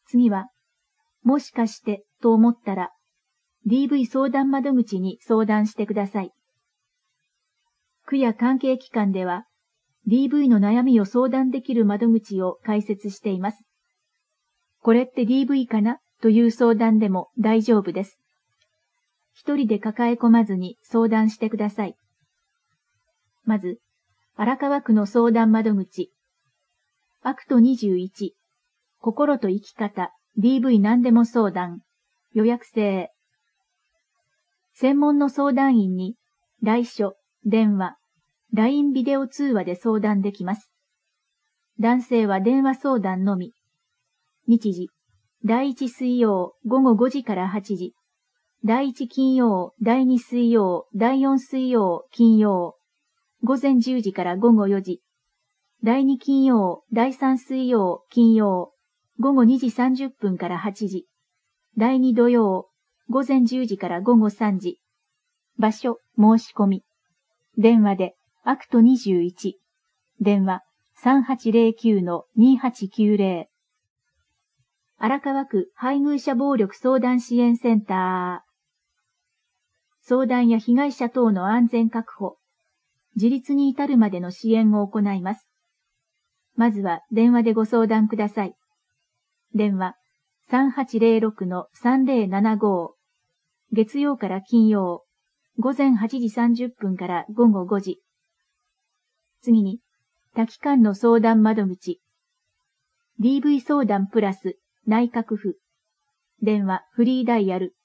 次は、もしかしてと思ったら、DV 相談窓口に相談してください。区や関係機関では、DV の悩みを相談できる窓口を開設しています。これって DV かなという相談でも大丈夫です。一人で抱え込まずに相談してください。まず、荒川区の相談窓口。アクト21、心と生き方、DV 何でも相談、予約制。専門の相談員に、来所、電話、LINE ビデオ通話で相談できます。男性は電話相談のみ。日時、第1水曜午後5時から8時。第1金曜、第2水曜、第4水曜、金曜。午前10時から午後4時。第2金曜、第3水曜、金曜。午後2時30分から8時。第2土曜、午前10時から午後3時。場所、申し込み。電話で、アクト21。電話、3809-2890。荒川区配偶者暴力相談支援センター。相談や被害者等の安全確保、自立に至るまでの支援を行います。まずは電話でご相談ください。電話、3806-3075。月曜から金曜、午前8時30分から午後5時。次に、多機関の相談窓口。DV 相談プラス内閣府。電話フリーダイヤル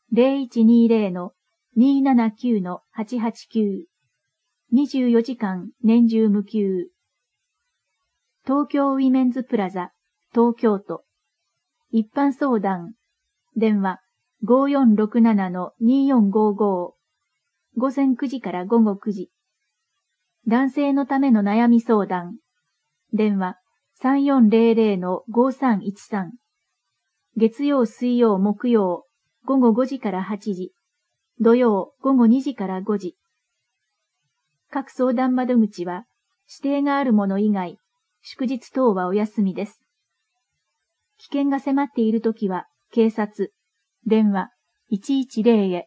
0120-279-889。24時間年中無休。東京ウィメンズプラザ、東京都。一般相談。電話5467-2455。午前9時から午後9時。男性のための悩み相談。電話3400-5313。月曜、水曜、木曜、午後5時から8時。土曜、午後2時から5時。各相談窓口は、指定があるもの以外、祝日等はお休みです。危険が迫っているときは、警察、電話110へ。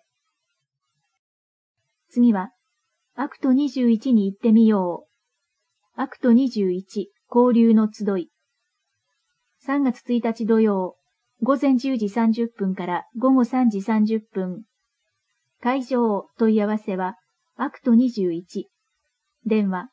次は、アクト21に行ってみよう。アクト21、交流の集い。3月1日土曜、午前10時30分から午後3時30分。会場問い合わせは、アクト21。電話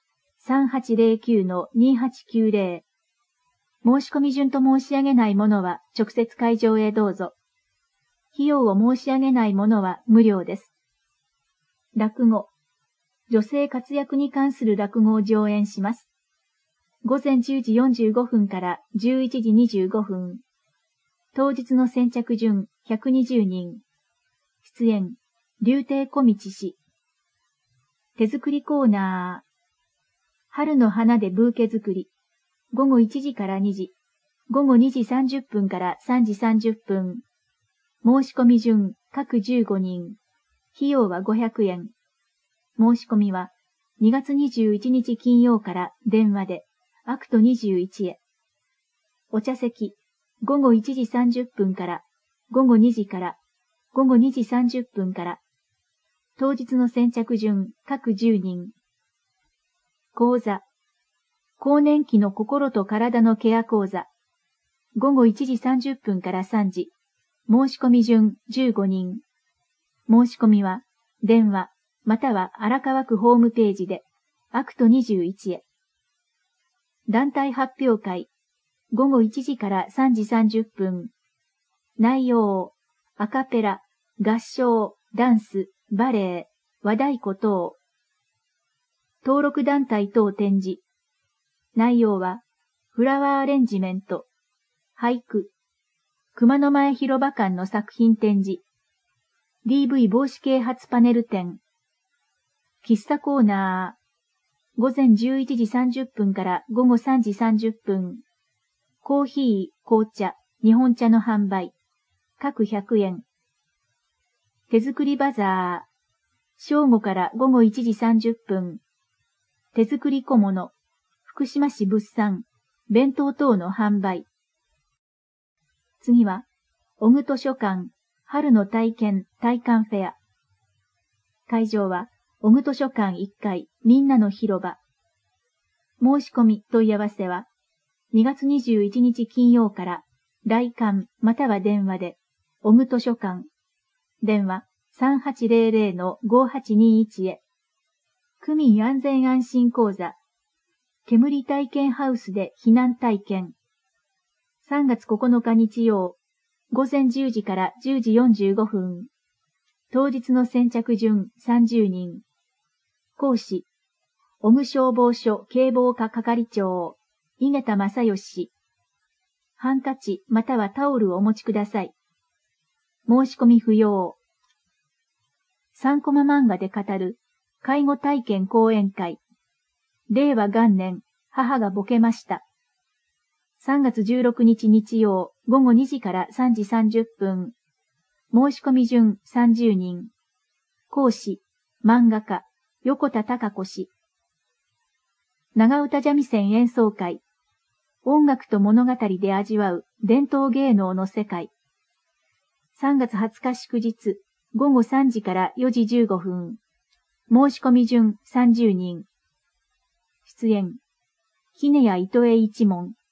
3809-2890。申し込み順と申し上げないものは直接会場へどうぞ。費用を申し上げないものは無料です。落語。女性活躍に関する落語を上演します。午前10時45分から11時25分。当日の先着順120人。出演、柳亭小道氏。手作りコーナー。春の花でブーケ作り。午後1時から2時。午後2時30分から3時30分。申し込み順各15人。費用は500円。申し込みは2月21日金曜から電話でアクト21へ。お茶席、午後1時30分から午後2時から午後2時30分から。当日の先着順各10人。講座。更年期の心と体のケア講座。午後1時30分から3時。申し込み順15人。申し込みは電話または荒川区ホームページでアクト21へ。団体発表会。午後1時から3時30分。内容、アカペラ、合唱、ダンス、バレエ、和太鼓等。登録団体等展示。内容は、フラワーアレンジメント、俳句、熊野前広場館の作品展示、DV 防止啓発パネル展、喫茶コーナー、午前11時30分から午後3時30分、コーヒー、紅茶、日本茶の販売、各100円。手作りバザー、正午から午後1時30分、手作り小物、福島市物産、弁当等の販売。 次は、小具図書館、春の体験フェア。会場は、小具図書館1階、みんなの広場。申し込み問い合わせは、2月21日金曜から、来館または電話で、小具図書館。電話3800-5821へ。区民安全安心講座。煙体験ハウスで避難体験。3月9日日曜、午前10時から10時45分。当日の先着順30人。講師、小具消防署警防課係長、井桁正義氏。ハンカチまたはタオルをお持ちください。申し込み不要。3コマ漫画で語る介護体験講演会。令和元年、母がボケました。3月16日日曜、午後2時から3時30分。申し込み順30人。講師、漫画家、横田貴子氏。長唄三味線演奏会。音楽と物語で味わう伝統芸能の世界。3月20日祝日、午後3時から4時15分。申し込み順30人。出演、杵屋糸江一門。